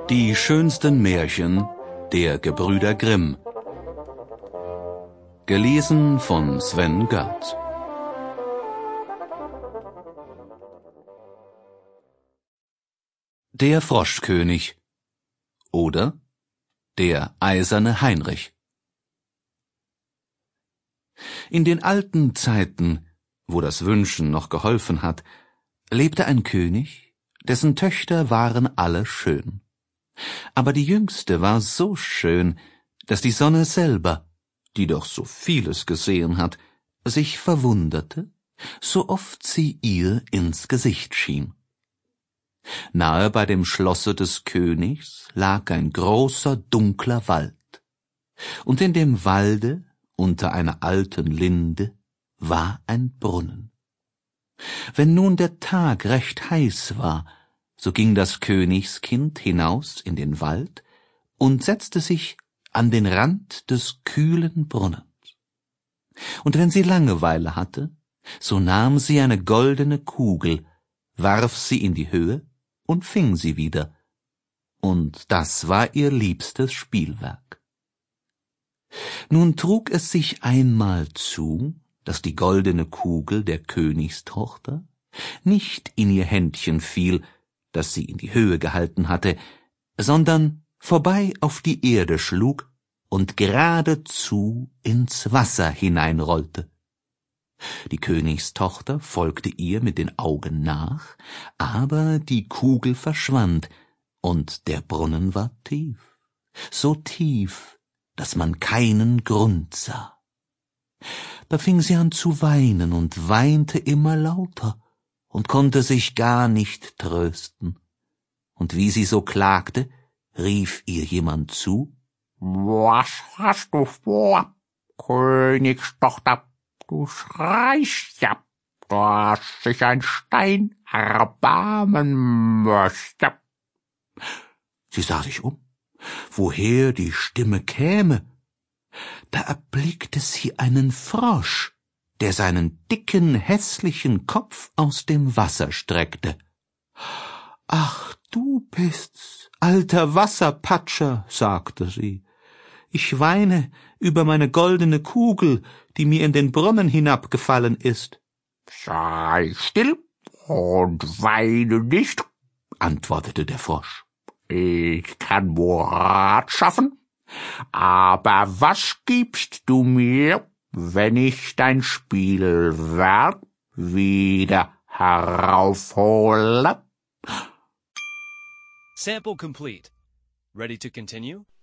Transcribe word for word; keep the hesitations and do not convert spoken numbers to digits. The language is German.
Die schönsten Märchen der Gebrüder Grimm. Gelesen von Sven Götz. Der Froschkönig oder der eiserne Heinrich. In den alten Zeiten, wo das Wünschen noch geholfen hat, lebte ein König, dessen Töchter waren alle schön. Aber die jüngste war so schön, dass die Sonne selber, die doch so vieles gesehen hat, sich verwunderte, so oft sie ihr ins Gesicht schien. Nahe bei dem Schlosse des Königs lag ein großer, dunkler Wald, und in dem Walde, unter einer alten Linde, war ein Brunnen. Wenn nun der Tag recht heiß war, so ging das Königskind hinaus in den Wald und setzte sich an den Rand des kühlen Brunnens. Und wenn sie Langeweile hatte, so nahm sie eine goldene Kugel, warf sie in die Höhe und fing sie wieder, und das war ihr liebstes Spielwerk. Nun trug es sich einmal zu, dass die goldene Kugel der Königstochter nicht in ihr Händchen fiel, das sie in die Höhe gehalten hatte, sondern vorbei auf die Erde schlug und geradezu ins Wasser hineinrollte. Die Königstochter folgte ihr mit den Augen nach, aber die Kugel verschwand, und der Brunnen war tief, so tief, dass man keinen Grund sah. Da fing sie an zu weinen und weinte immer lauter und konnte sich gar nicht trösten. Und wie sie so klagte, rief ihr jemand zu: »Was hast du vor, Königstochter? Du schreist ja, dass sich ein Stein erbarmen möchte.« Sie sah sich um, woher die Stimme käme. Da erblickte sie einen Frosch, der seinen dicken, hässlichen Kopf aus dem Wasser streckte. »Ach, du bist's, alter Wasserpatscher«, sagte sie. »Ich weine über meine goldene Kugel, die mir in den Brunnen hinabgefallen ist.« »Sei still und weine nicht«, antwortete der Frosch. »Ich kann wohl Rat schaffen, aber was gibst du mir, wenn ich dein Spielwerk wieder heraufhole?« Sample complete. Ready to continue?